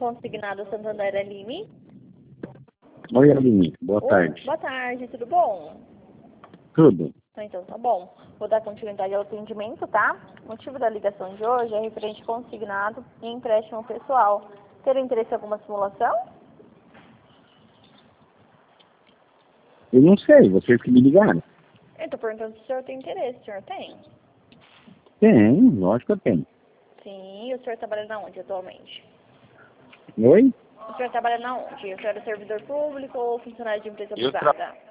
Consignado Santander Aline. Oi, Aline. Boa tarde. Boa tarde, tudo bom? Tudo. Então tá bom. Vou dar continuidade ao atendimento, tá? O motivo da ligação de hoje é referente consignado e empréstimo pessoal. Ter interesse em alguma simulação? Eu não sei, vocês que me ligaram. Eu tô perguntando se o senhor tem interesse. O senhor tem? Tem, lógico que eu tenho. Sim. E o senhor trabalha na onde atualmente? Oi? O senhor trabalha na onde? O senhor é servidor público ou funcionário de empresa privada?